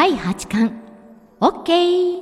第8巻 OK。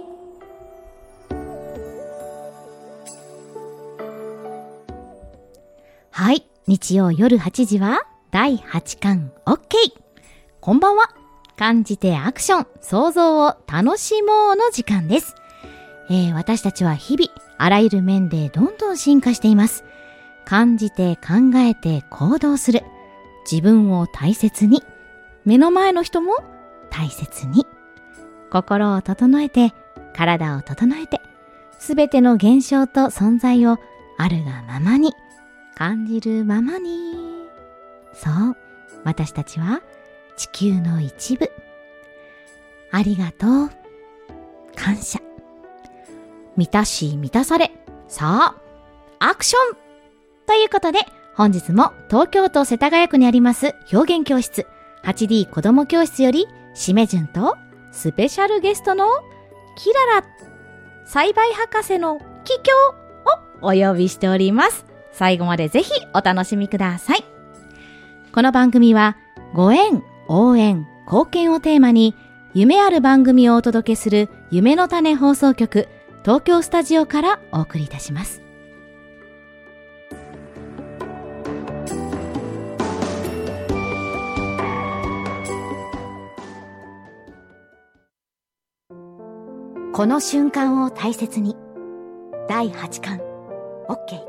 はい、日曜夜8時は第8巻 OK。 こんばんは。感じてアクション、想像を楽しもうの時間です。私たちは日々あらゆる面でどんどん進化しています。感じて考えて行動する。自分を大切に、目の前の人も大切に。心を整えて、体を整えて、すべての現象と存在をあるがままに、感じるままに。そう、私たちは地球の一部。ありがとう。感謝。満たし満たされ。さあ、アクションということで、本日も東京都世田谷区にあります表現教室 8D 子ども教室よりしめじゅんとスペシャルゲストのキララ栽培博士の帰郷をお呼びしております。最後までぜひお楽しみください。この番組はご縁、応援、貢献をテーマに夢ある番組をお届けする夢の種放送局東京スタジオからお送りいたします。この瞬間を大切に。第8巻 OK。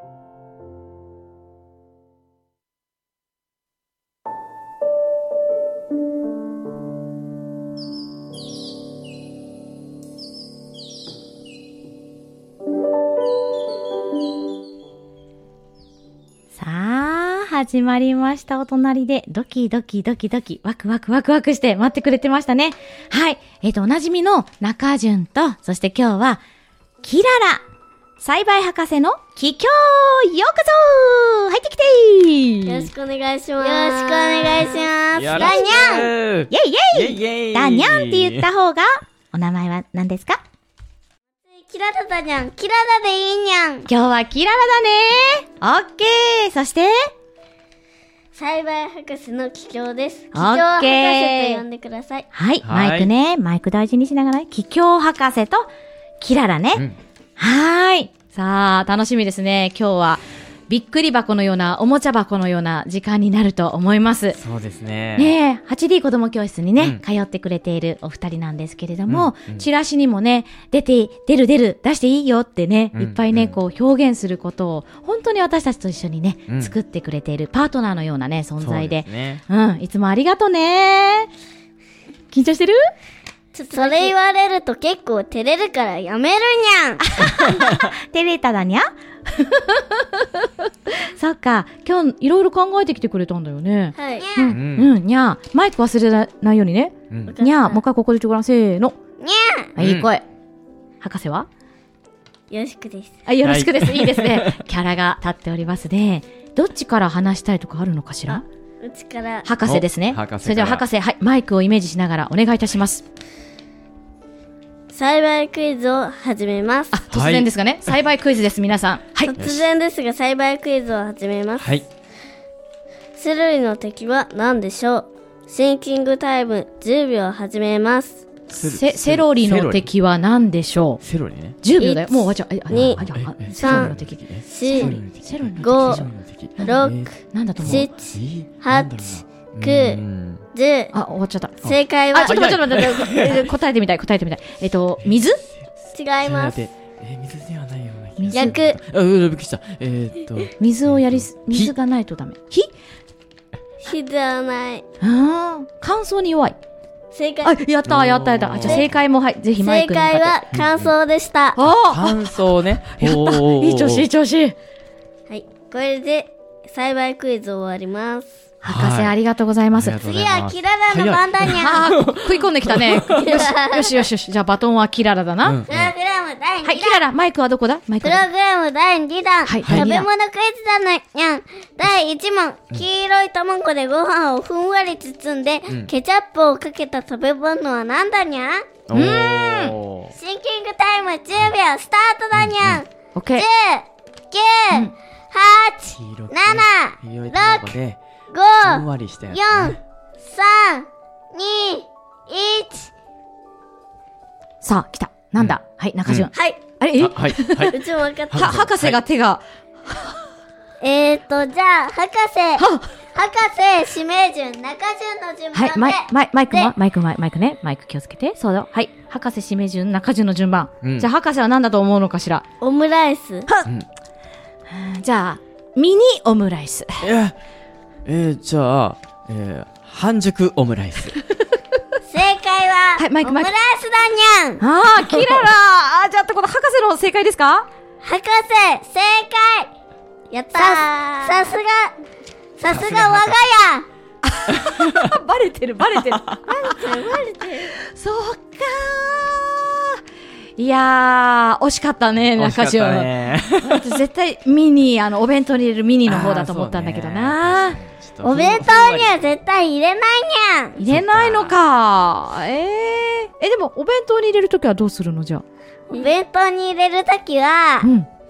さあ始まりました。お隣でドキドキドキドキワクワクワクワクして待ってくれてましたね。はい、おなじみの中潤と、そして今日はキララ栽培博士の帰郷。ようこそ入ってきて。 よろしくお願いします。 よろしくお願いします。 よろしくダニャン。 イェイイェイイェイダニャンって言った方がお名前は何ですか？ キララだにゃん。キララでいいにゃん。 今日はキララだね。オッケー。そして栽培博士の帰郷です。帰オッ郷博ケー士と呼んでください。 はい、 はいマイクね。マイク大事にしながらね。帰郷博士とキララね。はーい。さあ、楽しみですね。今日はびっくり箱のような、おもちゃ箱のような時間になると思います。 そうですね。 ねえ、8D 子ども教室にね、 うん通ってくれているお二人なんですけれども、 うんチラシにもね、出していいよってね、 うんいっぱいね、 うんこう表現することを、本当に私たちと一緒にね、 うん作ってくれているパートナーのようなね、存在で。 そうですね。 うん、いつもありがとね。緊張してる？ それ言われると結構照れるからやめるにゃん。 照れただにゃそっか、今日いろいろ考えてきてくれたんだよね。 はい。 う、 うんにゃー。マイク忘れないようにね。 うんにゃー、もう一回ここで言ってごらん。せーの。 にあ、いい声。博士は？ ゃん。よろしくです。 あ、よろしくです。いいですね。キャラが立っておりますね。どっちから話したいとかあるのかしら？ うちから博士ですね。 お博士からそれでは博士、はい、マイクをイメージしながらお願いいたします。 栽培クイズを始めます。 あ、突然ですがね、栽培クイズです、皆さん。はい。 突然ですが栽培クイズを始めます。 はい。 セロリの敵は何でしょう？シンキングタイム10秒始めます。 セロリの敵は何でしょうセロリね。 ？10秒だよ。もう終わっちゃう。 二セロリの敵。 四セロリの敵。 五セロリの敵六なんだと思う？ 7、 なんだろうな 8、9、 うん 10。 あ、終わっちゃった。 正解はあ、ちょっと待って。答えてみたい。水？ 違います。 水ではないような気がする。 逆。 びっくりした。 水を水がないとダメ。火？ 火ではない。 ああ、乾燥に弱い。 正解。 あ、やった。じゃあ正解も、はい、ぜひマイ正クに向かって。 解は乾燥でした。 あ乾燥ね。 あ、やった。いい調子。 はい。これで栽培クイズ終わります。 博士、ありがとうございます。 次はキララの番だにゃん。 ああ、食い込んできたね。よし。じゃあバトンはキララだな。 うんプログラム第2弾。 はい、キララ、マイクはどこだ？マイクプログラム第2弾。 はい食べ物クイズだにゃん。第1問。黄色い卵でご飯をふんわり包んで、ケチャップをかけた食べ物はなんだにゃん？ おーシンキングタイム10秒スタートだにゃん。 オッケー。 10、9、8、 黄色く 7、 黄色い卵でふん 5、 わりしたやつ 4、 ね。 3、2、1、 さあ、来た。なんだ、はい、中順。 はい。 あれ、 はい。はい。 うちも分かった。 博士が手が、 じゃあ、博士、指名順、中順の順番で。 はい、マイクね。マイク気をつけて。そうだ。はい。博士、指名順、中順の順番。じゃあ、博士は何だと思うのかしら。 オムライス。 じゃあ、ミニオムライス。 じゃあ、半熟オムライス。 正解は、 はいマイクオムライスだにゃん。 ああ、キララじゃあ、この博士の正解ですか？ 博士、正解。やったー。さすが我が家。 バレてる。 バレてる。 そうかいやー、惜しかったね、中順。私絶対ミニ、お弁当に入れるミニの方だと思ったんだけどな。 お弁当には絶対入れないにゃん。 入れないのか。でも、お弁当に入れるときはどうするのじゃあ。 お弁当に入れるときは、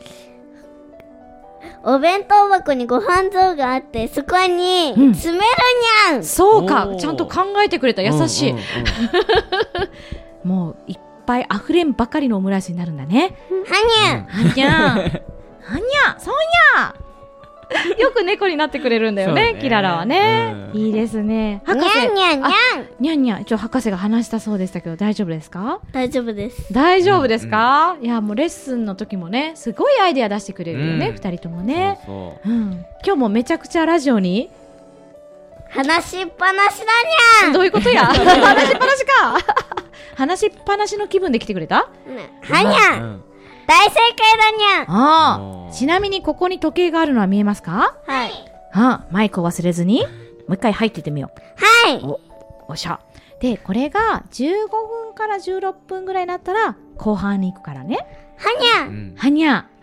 お弁当箱にご飯像があって、そこに詰めるにゃん。 そうか、ちゃんと考えてくれた。優しい。もう、いっぱい溢れんばかりのオムライスになるんだね。 はにゃん。 そうにゃよく猫になってくれるんだよね、キララはね。いいですね。博士。 にゃん。 にゃんにゃん。博士が話したそうでしたけど、大丈夫ですか？ 大丈夫です。 大丈夫ですか？いや、もうレッスンの時もね、すごいアイデア出してくれるよね、二人ともね。今日もめちゃくちゃラジオに話しっぱなしだにゃん。 どういうことや？話しっぱなしか。話しっぱなしの気分で来てくれた？ はにゃん。大正解だにゃん。 ああ。ちなみにここに時計があるのは見えますか？ はい。 マイクを忘れずに、もう一回入っててみよう。はい。 おっしゃ。で、これが15分から16分ぐらいになったら、後半に行くからね。 はにゃん。 はにゃ。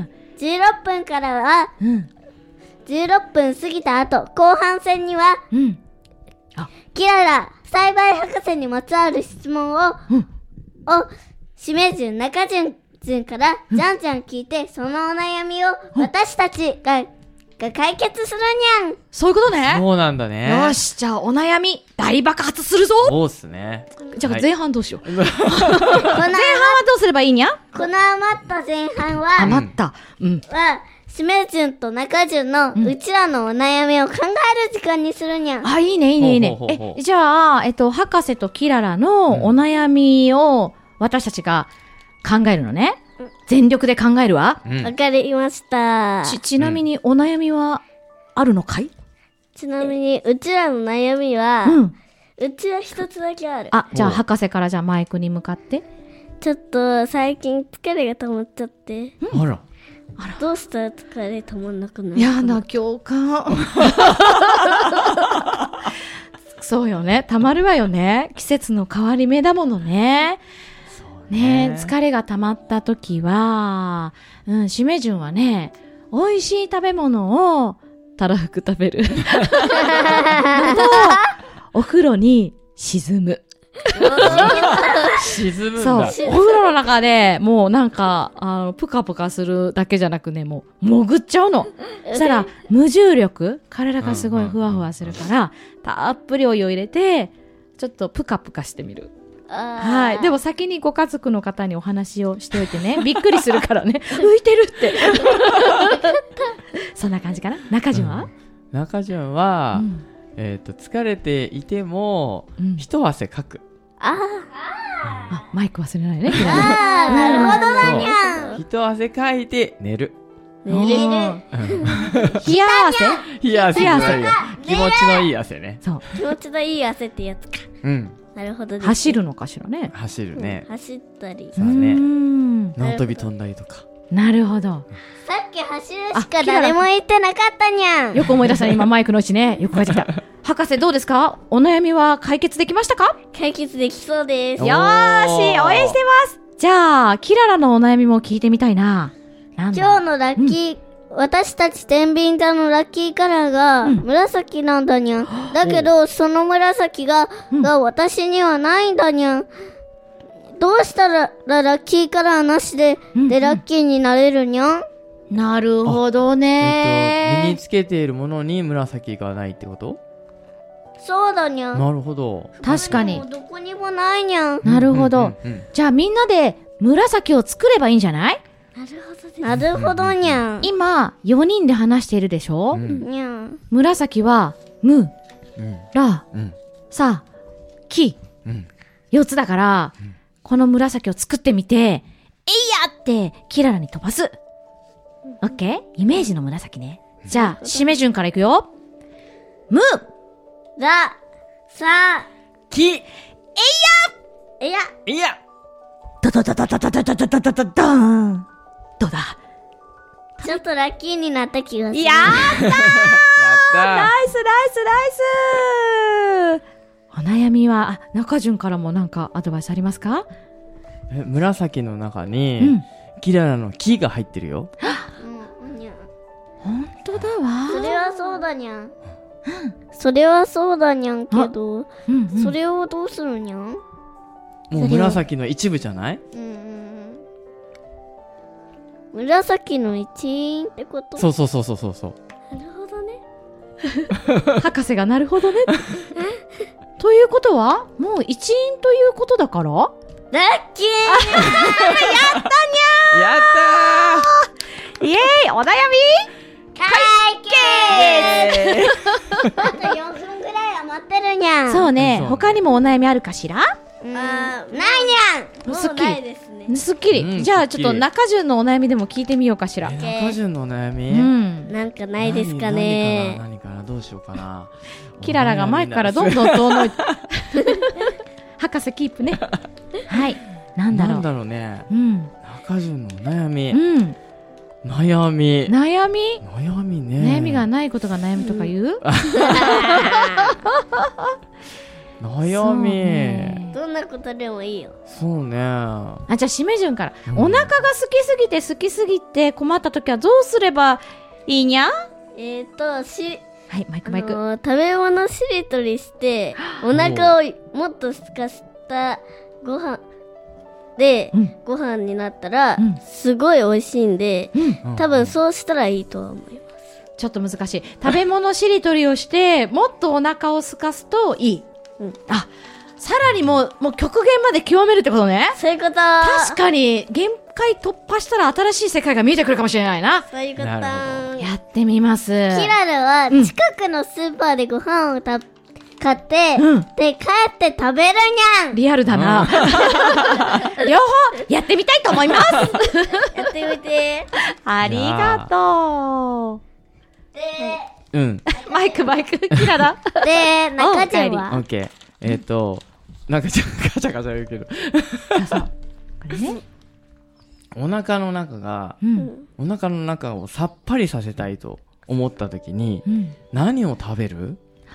16分からは、16分過ぎた後、後半戦には、キララ、栽培博士にまつわる質問を、指名順、中順からじゃんじゃん聞いて、そのお悩みを私たちが解決するにゃん。 そういうことね。 そうなんだね。 よし、じゃあお悩み大爆発するぞ。 そうっすね。 じゃあ前半どうしよう。 前半はどうすればいいにゃ？ この余った前半は、 余った。 指名順と中順のうちらのお悩みを考える時間にするにゃん。 あ、いいね。じゃあ、博士とキララのお悩みを私たちが考えるのね。全力で考えるわ。 わかりました。 ちなみにお悩みはあるのかい？ ちなみにうちらの悩みは、うちは一つだけある。 じゃあ博士からじゃあマイクに向かって。 ちょっと最近疲れが溜まっちゃって。 あら。 どうしたら疲れ溜まんなくなる？ やだ、共感。そうよね。溜まるわよね。季節の変わり目だものね。ね、疲れが溜まった時は、指名順はね、美味しい食べ物をたらふく食べる。お風呂に沈む。 沈むんだ。 そう。お風呂の中でもうなんか、ぷかぷかするだけじゃなくね、もう潜っちゃうの。そしたら、無重力、体がすごいふわふわするから、たっぷりお湯を入れて、ちょっとぷかぷかしてみる。はい。でも先にご家族の方にお話をしておいてね、びっくりするからね、浮いてるって。そんな感じかな。中順は？ 中順は、疲れていても、一汗かく。 マイク忘れないね。 なるほどだにゃん。 一汗かいて寝る。 寝る。 冷や汗？ 冷や汗。気持ちのいい汗ね。 そう。 気持ちのいい汗ってやつか。なるほどです。 走るのかしらね。 走るね。 走ったり。 そうね。縄跳び飛んだりとか。 なるほど。 さっき走るしか誰も言ってなかったにゃん。 よく思い出したね、今マイクのうちね。よく帰ってきた。博士どうですか？お悩みは解決できましたか？ 解決できそうです。 よーし、応援してます。じゃあ、キララのお悩みも聞いてみたいな。 今日のラッキー、私たち天秤座のラッキーカラーが紫なんだにゃん。だけど、その紫が私にはないんだにゃん。どうしたらラッキーカラーなしで、ラッキーになれるにゃん？ なるほどね。 身につけているものに紫がないってこと？ そうだにゃん。 なるほど。 確かに。 どこにもないにゃん。 なるほど。じゃあみんなで紫を作ればいいんじゃない？ なるほどにゃん。 今、4人で話しているでしょ？ にゃん。 紫は、む、ら、さ、き、4つだから、この紫を作ってみて、えいやってキララに飛ばす。オッケー？イメージの紫ね。じゃあ、締め順からいくよ。む、 ら、さ、 き、 えいやいや、 ドドドドドドドドドドドドーン。どうだ？ ちょっとラッキーになった気がする。 やったーやったナイスナイスナイスお悩みは、中順からもなんかアドバイスありますか？ 紫の中に、キララの木が入ってるよ。 にゃん。 ほんとだわ。 それはそうだにゃん。それはそうだにゃんけど、それをどうするにゃん？ もう紫の一部じゃない？ 紫の一員ってこと？ そう。なるほどね。 博士がなるほどね。ということは、もう一員ということだから？ ラッキーやったイエーイお悩み解決あと4分ぐらい余ってるにゃん。 そうね、他にもお悩みあるかしら？ ないにゃん。 すっきり。 ないですね。 すっきり。じゃあちょっと中順のお悩みでも聞いてみようかしら。 中順のお悩み？ なんかないですかね。 何かなどうしようかな。 キララがマイクからどんどん遠のいて。博士キープね。はい。なんだろうね。中順のお悩み。悩みね。 悩みがないことが悩みとか言う？ 悩み。 どんなことでもいいよ。 そうね。 じゃあ締め順から。お腹が好きすぎて困った時はどうすればいいにゃ？はい、マイク。 食べ物しりとりして、お腹をもっと空かせたご飯で、ご飯になったら、すごい美味しいんで、多分そうしたらいいとは思います。 ちょっと難しい。食べ物しりとりをして、もっとお腹を空かすといい。さらにもう極限まで極めるってことね。 そういうこと。 確かに、限界突破したら新しい世界が見えてくるかもしれないな。 そういうこと。 やってみます。キララは、近くのスーパーでご飯を買って、で、帰って食べるにゃん。 リアルだな。両方、やってみたいと思います。 やってみて。 ありがとう。マイク、キララ。 で、中順は？ オッケー。なんかガチャガチャ言うけど。 そう。これね。 お腹の中をさっぱりさせたいと思った時に、何を食べる？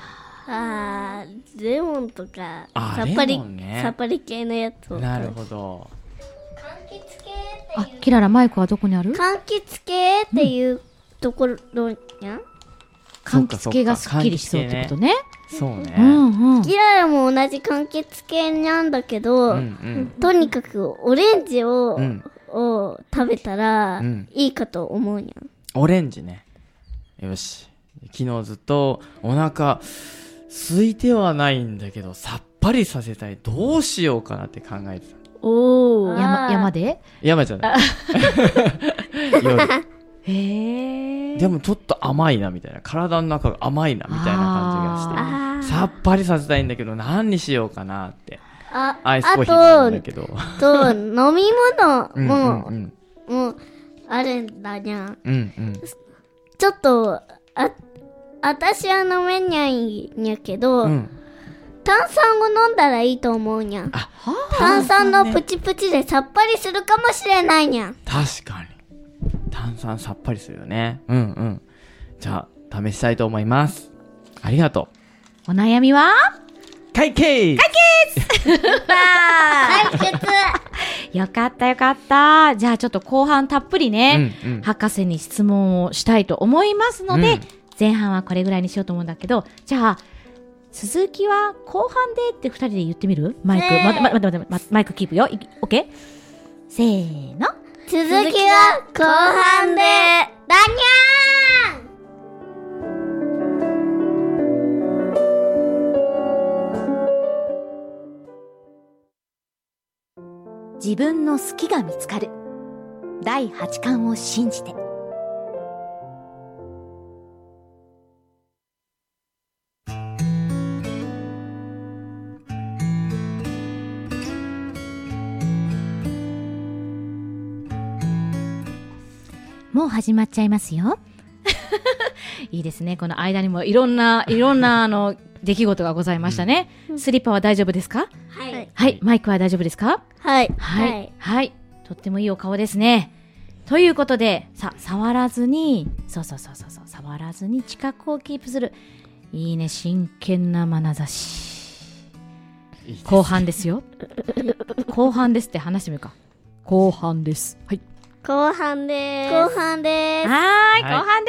レモンとか、さっぱり系のやつを。 なるほど。 柑橘系っていう。 キララ、マイクはどこにある？ 柑橘系っていうところにゃん？ 柑橘系がすっきりしそうってことね。 そうね。 キララも同じ柑橘系なんだけど、とにかくオレンジを食べたらいいかと思うにゃん。 オレンジね。よし。昨日ずっとお腹空いてはないんだけど、さっぱりさせたい。どうしようかなって考えてた。 山で？ 山じゃない。夜。 でもちょっと甘いなみたいな、体の中が甘いなみたいな感じがして、さっぱりさせたいんだけど何にしようかなって。アイスコーヒーなんだけど。 飲み物もあるんだにゃん。ちょっと私は飲めにゃいんやけど、炭酸を飲んだらいいと思うにゃん。炭酸のプチプチでさっぱりするかもしれないにゃん。 確かに。炭酸さっぱりするよね。じゃあ、試したいと思います。ありがとう。お悩みは？ 解決よかった。じゃあちょっと後半たっぷりね、博士に質問をしたいと思いますので、前半はこれぐらいにしようと思うんだけど、じゃあ、続きは後半でって2人で言ってみる？マイク、マイクキープよ。オッケー？せーの。 続きは後半で、だにゃーん。 自分の好きが見つかる。第8巻を信じて。もう始まっちゃいますよ。いいですね。この間にもいろんな出来事がございましたね。スリッパは大丈夫ですか？ はい。 はい。マイクは大丈夫ですか？ はい。 はい。はい。とってもいいお顔ですね。ということで、触らずに、触らずに近くをキープする。いいね、真剣な眼差し。後半ですよ。後半ですって話してみるか。後半です。はい。 後半です。後半です。 はい、後半です。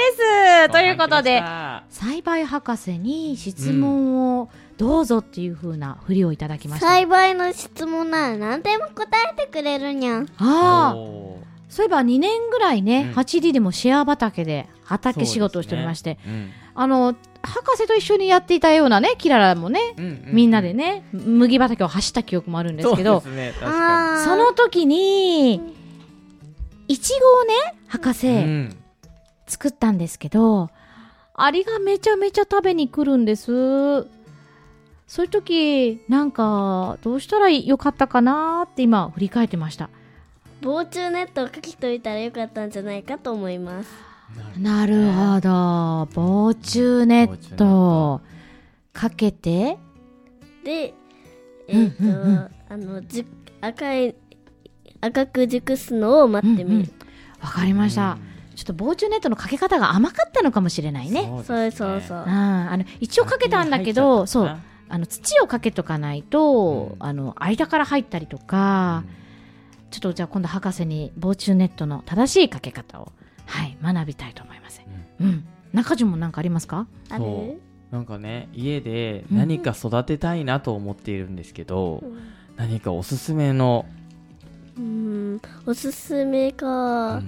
ということで、栽培博士に質問をどうぞっていう風な振りをいただきました。 栽培の質問なら何でも答えてくれるにゃん。 ああ、そういえば2年ぐらいね、8D でもシェア畑で畑仕事をしておりまして、博士と一緒にやっていたようなね、キララもね、みんなでね、麦畑を走った記憶もあるんですけど、 そうですね、確かに。その時に、イチゴをね、博士、作ったんですけど、アリがめちゃめちゃ食べに来るんです。そういう時、なんか、どうしたらよかったかなって今、振り返ってました。 防虫ネットをかけといたらよかったんじゃないかと思います。 なるほど。防虫ネットかけて、 で、赤く熟すのを待ってみる。 わかりました。ちょっと防虫ネットのかけ方が甘かったのかもしれないね。 そう。 一応かけたんだけど、そう、土をかけとかないと、間から入ったりとか、ちょっとじゃあ今度博士に防虫ネットの正しいかけ方を、はい、学びたいと思います。中条も何かありますか？ ある？ なんかね、家で何か育てたいなと思っているんですけど、何かおすすめのおすすめか、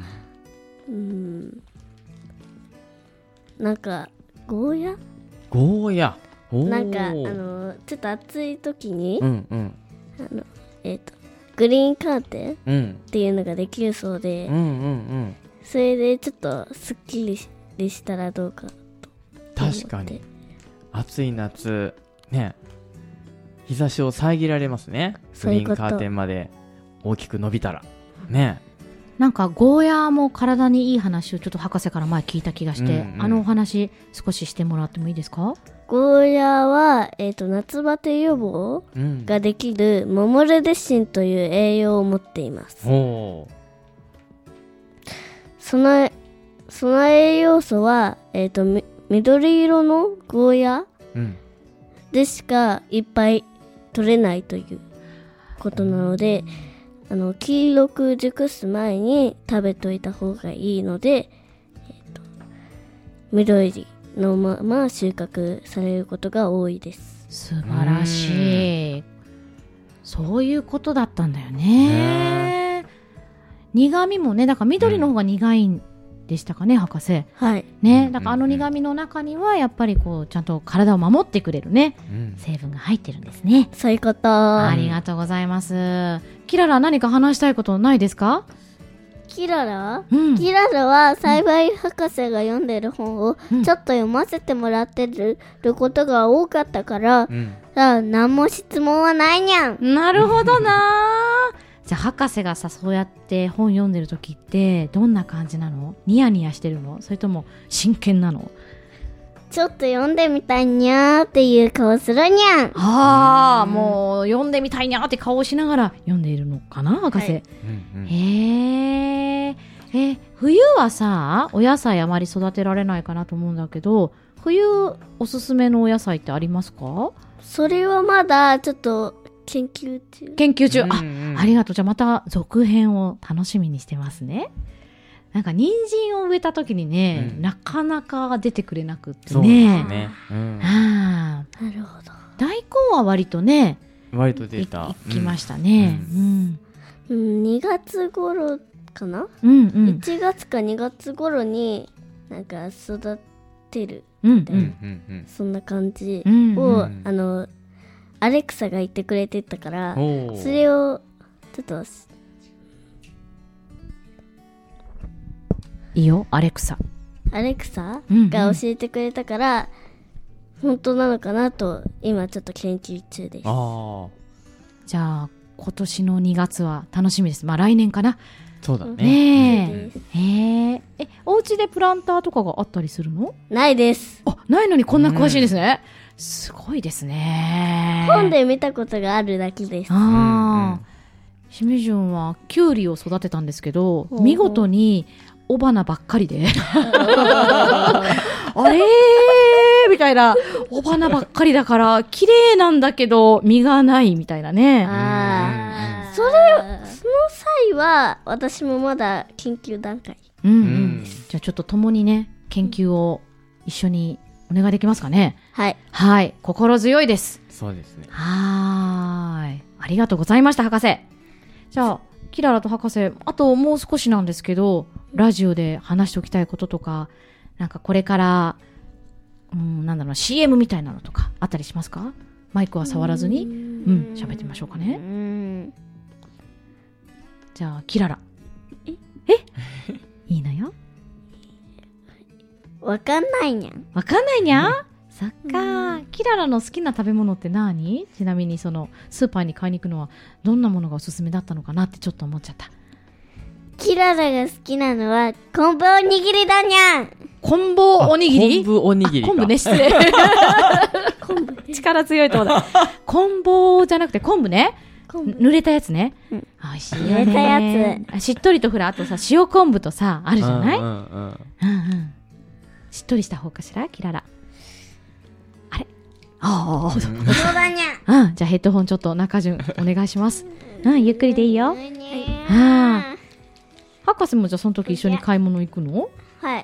なんかゴーヤなんかちょっと暑い時に、グリーンカーテンっていうのができるそうで、それでちょっとすっきりしたらどうかと。 確かに暑い夏ね、日差しを遮られますね。グリーンカーテンまで大きく伸びたらね。 なんかゴーヤーも体にいい話をちょっと博士から前聞いた気がして、お話少ししてもらってもいいですか？ ゴーヤーは、夏バテ予防ができるモモルデシンという栄養を持っています。その栄養素は、緑色のゴーヤーでしかいっぱい取れないということなので、黄色く熟す前に食べといた方がいいので、緑のまま収穫されることが多いです。 素晴らしい。そういうことだったんだよね。苦味もね、だから緑の方が苦いんでしたかね、博士。 はい。 ね、だから苦味の中にはやっぱりこうちゃんと体を守ってくれるね、成分が入ってるんですね。 そういうこと。 ありがとうございます。キララ、何か話したいことないですか？ キララは栽培博士が読んでる本をちょっと読ませてもらってることが多かったから、何も質問はないにゃん。 なるほどな。じゃあ博士がさ、そうやって本読んでる時ってどんな感じなの？ニヤニヤしてるの？それとも真剣なの？ ちょっと読んでみたいにゃーっていう顔するにゃん。もう読んでみたいにゃーって顔をしながら読んでいるのかな、博士。冬はさ、お野菜あまり育てられないかなと思うんだけど、冬おすすめのお野菜ってありますか？ それはまだちょっと研究中。 ありがとう。じゃあまた続編を楽しみにしてますね。なんか人参を植えた時にね、なかなか出てくれなくってね。そうですね。 なるほど。 大根は割とね、 出た。 いきましたね。 2月頃かな？1月か2月頃になんか育てるみたいな、そんな感じをアレクサが言ってくれてたから、それをちょっといいよ、アレクサ。 アレクサうんうんが教えてくれたから、本当なのかなと今ちょっと研究中です。 ああ、 じゃあ今年の2月は楽しみです。まあ来年かな。 そうだね。 ねえ。へえ。お家でプランターとかがあったりするの？ ないです。 あ、ないのにこんな詳しいですね。すごいですね。 本で見たことがあるだけです。 ああ。しめじゅんはキュウリを育てたんですけど、 ほう見事に雄花ばっかりで。あれーみたいな。雄花ばっかりだから、綺麗なんだけど、実がないみたいなね。 ああ。その際は、私もまだ研究段階。 うんううんん。じゃあちょっと共にね、研究を一緒にお願いできますかね。 はい。 はい。心強いです。 そうですね。 はーい。ありがとうございました、博士。じゃあ、キララと博士、あともう少しなんですけど、ラジオで話しておきたいこととか、なんかこれから、なんだろう、CM みたいなのとかあったりしますか？マイクは触らずに、喋ってみましょうかね。じゃあ、キララ。いいのよ。 わかんないにゃん。 わかんないにゃん？そっか。キララの好きな食べ物って何？ちなみにそのスーパーに買いに行くのはどんなものがおすすめだったのかなってちょっと思っちゃった。 キララが好きなのは昆布おにぎりだにゃん。 昆布おにぎり？ 昆布おにぎりか。 昆布ね、失礼。力強いとこだ。昆布じゃなくて昆布ね。濡れたやつね。美味しいよね。 濡れたやつ。しっとりとほら、あとさ、塩昆布とさ、あるじゃない？しっとりした方かしら、キララ。あれ？ああ、 そうだにゃん。 じゃあヘッドホンちょっと中順お願いします。ゆっくりでいいよ。博士もじゃあその時一緒に買い物行くの？ はい。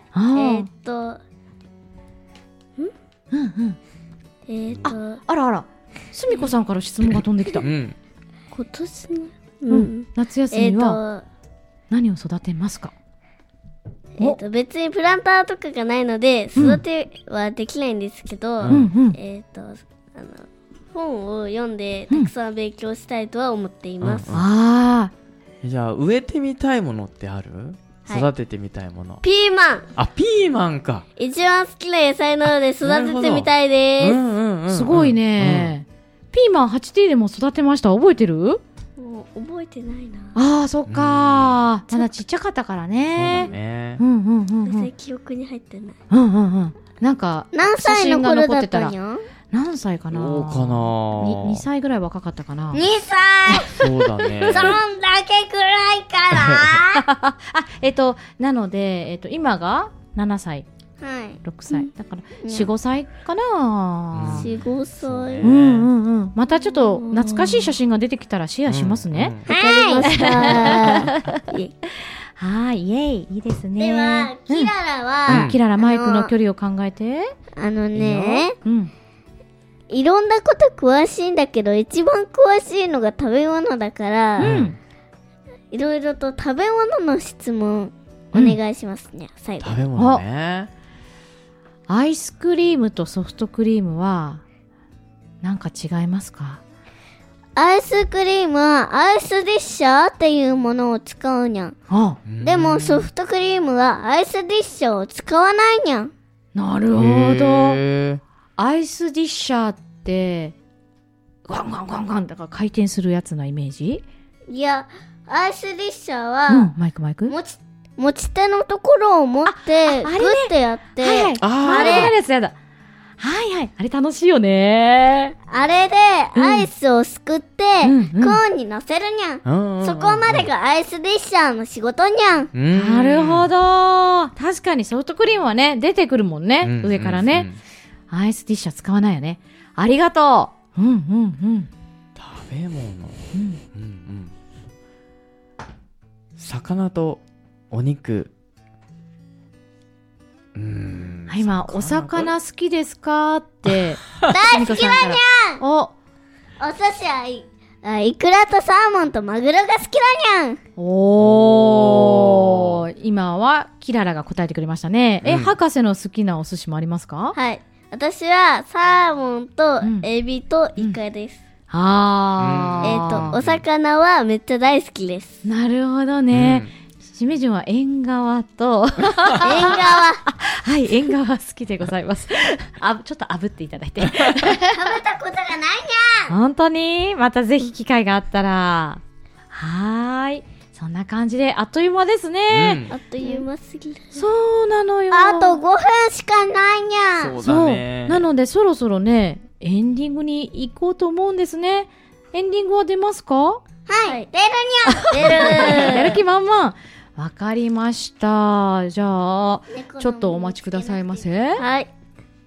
あらあら、すみこさんから質問が飛んできた。 今年の、 夏休みは何を育てますか？ 別にプランターとかがないので育てはできないんですけど、本を読んでたくさん勉強したいとは思っています。 じゃあ植えてみたいものってある？ はい、 育ててみたいもの。 ピーマン。 あ、ピーマンか。 一番好きな野菜なので育ててみたいです。 すごいね。ピーマン 8T でも育てました。覚えてる？ 覚えてないな。 そっか。まだちっちゃかったからね。 そうだね。記憶に入ってない。 なんか何歳の頃だったんよ？ 何歳かな？ どうかな。 2歳ぐらい若かったかな。 2歳。 そうだね。 そんだけくらいかな。なので今が7歳。 はい。 6歳。だから4、5歳かな。 4、5歳。 またちょっと懐かしい写真が出てきたらシェアしますね。 わかりました。 はい、イエイ、いいですね。 では、キララは、 キララマイクの距離を考えて。 いろんなこと詳しいんだけど、一番詳しいのが食べ物だから、いろいろと食べ物の質問お願いしますね、最後。 食べ物ね。 アイスクリームとソフトクリームはなんか違いますか？ アイスクリームはアイスディッシャーっていうものを使うにゃん。でもソフトクリームはアイスディッシャーを使わないにゃん。 なるほど。アイスディッシャーってガンガンガンガンだから回転するやつなイメージ？ いや、アイスディッシャーは、 マイク持ち手のところを持ってグッてやって、 あれやつやだ。はいはい、あれ楽しいよね。 あれでアイスをすくってコーンに乗せるにゃん。そこまでがアイスディッシャーの仕事にゃん。 なるほど。確かにソフトクリームはね出てくるもんね、上からね。アイスディッシャー使わないよね。ありがとう。 食べ物。魚とお肉。 今お魚好きですかって大好きだにゃん。お寿司はイクラとサーモンとマグロが好きだにゃん。 今はキララが答えてくれましたね。博士の好きなお寿司もありますか？ はい、私はサーモンとエビとイカです。お魚はめっちゃ大好きです。 なるほどね。ししめじゅんは縁側と縁側はい、縁側好きでございます。ちょっと炙っていただいて。 食べたことがないにゃん。 本当にまたぜひ機会があったら。そんな感じであっという間ですね。 あっという間すぎる。 そうなのよ。 あと5分しかないにゃん。 そうだね。 なのでそろそろね、エンディングに行こうと思うんですね。エンディングは出ますか？ はい、出るにゃん。出る。 やる気満々。わかりました。じゃあ、ちょっとお待ちくださいませ。 はい。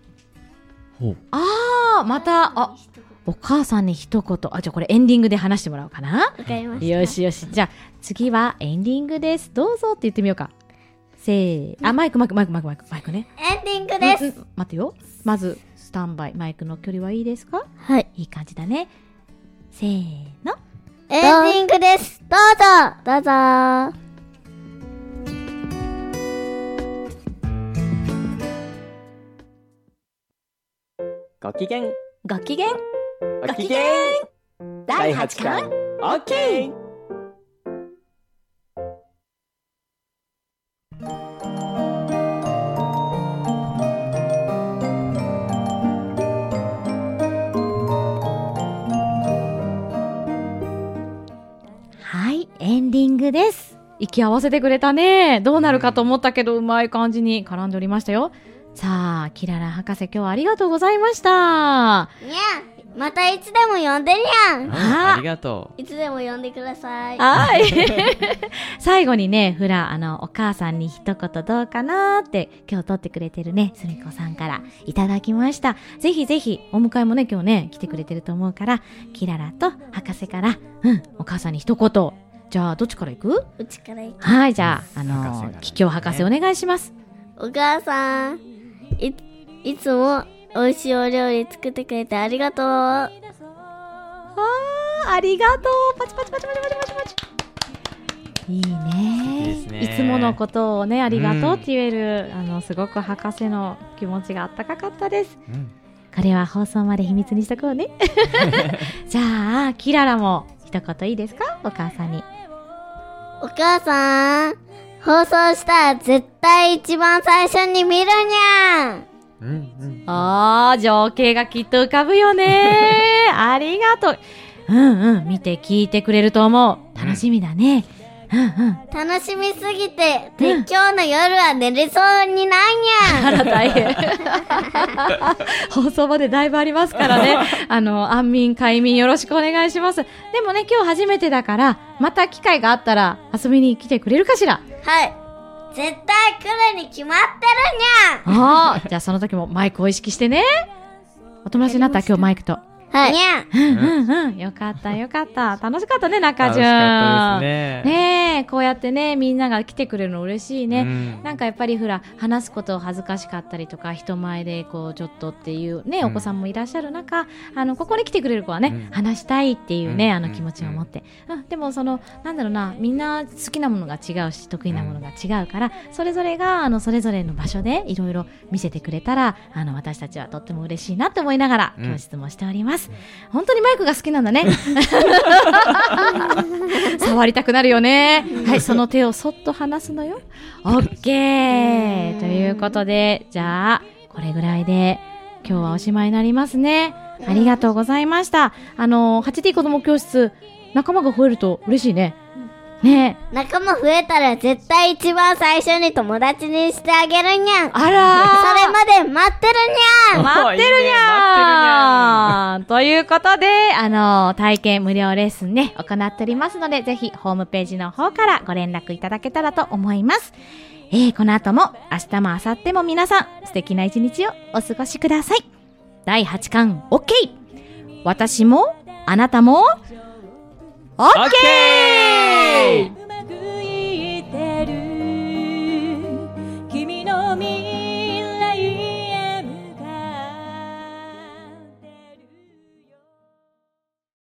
また、お母さんに一言。じゃあこれエンディングで話してもらおうかな。 わかりました。 よしよし。じゃあ、次はエンディングです。どうぞって言ってみようか。せー。マイクね。 エンディングです。 待ってよ。まず、スタンバイ。マイクの距離はいいですか？ はい。 いい感じだね。せーの。 エンディングです。どうぞ。どうぞ。 ご機嫌ご機嫌ご機嫌第8巻 OK。 はい、エンディングです。息合わせてくれたね。どうなるかと思ったけど、うまい感じに絡んでおりましたよ。さあ、キララ博士、今日はありがとうございました。 にゃん、またいつでも呼んでにゃん。 ありがとう。いつでも呼んでください。 はい。最後にね、お母さんに一言どうかなーって今日撮ってくれてるね、すみこさんからいただきました。ぜひぜひ、お迎えもね、今日ね、来てくれてると思うから、キララと博士から、お母さんに一言。じゃあ、どっちから行く？ うちから行く。 はい、じゃあ、キキョウ博士お願いします。 お母さん、いつも美味しいお料理作ってくれてありがとう。 ありがとう。パチパチパチパチパチパチパチ。いいね。いつものことをね、ありがとうって言える、すごく博士の気持ちがあったかかったです。これは放送まで秘密にしとこうね。じゃあ、キララも一言いいですか？お母さんに。 お母さん、放送したら絶対一番最初に見るにゃん。 情景がきっと浮かぶよね。ありがとう。見て聞いてくれると思う。楽しみだね。 楽しみすぎて、今日の夜は寝れそうにないにゃん。 あら大変。放送までだいぶありますからね。安眠快眠よろしくお願いします。でもね、今日初めてだから、また機会があったら遊びに来てくれるかしら？ はい。絶対来るに決まってるにゃん。 じゃあその時もマイクを意識してね。お友達になった今日マイクと。 はい。にゃん。よかったよかった。楽しかったね、中順。 楽しかったですね。 ねえ、こうやってね、みんなが来てくれるの嬉しいね。なんかやっぱり話すこと恥ずかしかったりとか、人前でこうちょっとっていうね、お子さんもいらっしゃる中、ここに来てくれる子はね、話したいっていうね、気持ちを持って。でもなんだろうな、みんな好きなものが違うし、得意なものが違うから、それぞれが、それぞれの場所でいろいろ見せてくれたら、私たちはとっても嬉しいなって思いながら、教室もしております。本当にマイクが好きなんだね。触りたくなるよね。はい、その手をそっと離すのよ。オッケー。ということで、じゃあ、これぐらいで今日はおしまいになりますね。ありがとうございました。8D 子供教室、仲間が増えると嬉しいね。ねえ。 仲間増えたら絶対一番最初に友達にしてあげるにゃん。 あらー。 それまで待ってるにゃん。 待ってるにゃん。ということで、体験無料レッスンね、行っておりますので、ぜひホームページの方からご連絡いただけたらと思います。この後も、明日も明後日も皆さん、素敵な一日をお過ごしください。第8巻 OK。私も、あなたも、OK。